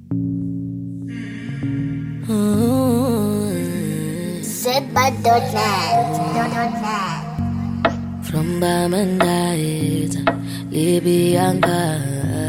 Zbud.net. From Bamandait, Libyanka.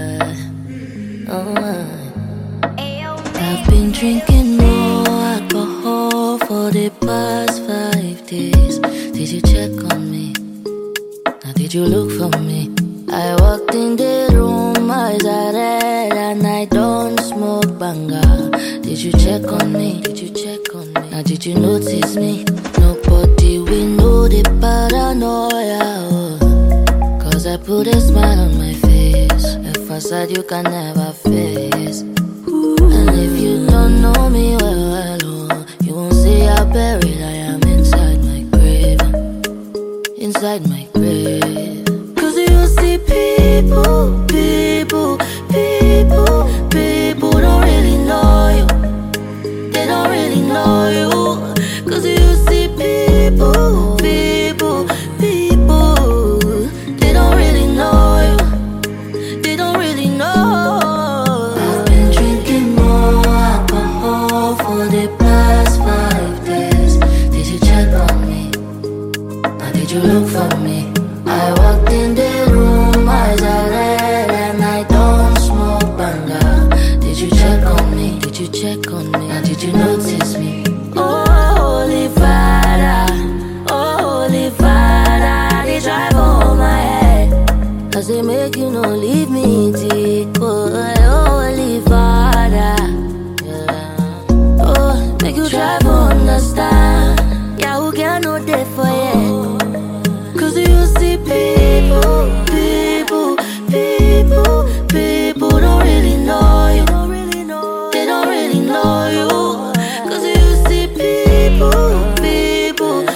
I've been drinking more alcohol for the past 5 days. Did you check on me? Now did you look for me? I walked in the room, eyes are red, and I don't smoke banga. Did you check on me? Did you check on me? Now did you notice me? Nobody will know the paranoia, oh. Cause I put a smile on my face, a facade you can never face. And if you don't know me well, oh, you won't see how buried I am inside my grave. Inside my grave. Cause you see people don't really know you. They don't really know you. Cause you see people they don't really know you. They don't really know. I've been drinking more alcohol for the past 5 days. Did you check on me? Now did you look for me? I walked in the room, eyes are red, and I don't smoke banga. Did you check on me? Did you check on me? Now did you notice me? Oh, Holy Father, they drive on my head. Cause they make you no leave me deep. Oh, Holy Father, yeah. Oh, make you try to understand. Yeah, who can know that for you? Cause you see people don't really know you. They don't really know you. Cause you see people they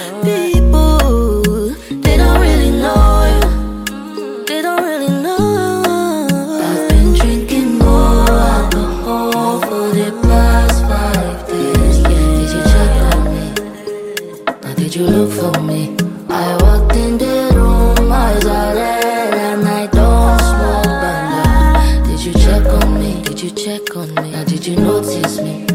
don't really know you. They don't really know. I've been drinking more alcohol for the past 5 days. Did you check on me? Now did you look for me? I walked in the room, eyes are red, and I don't smoke banga. Did you check on me? Did you check on me? Now did you notice me?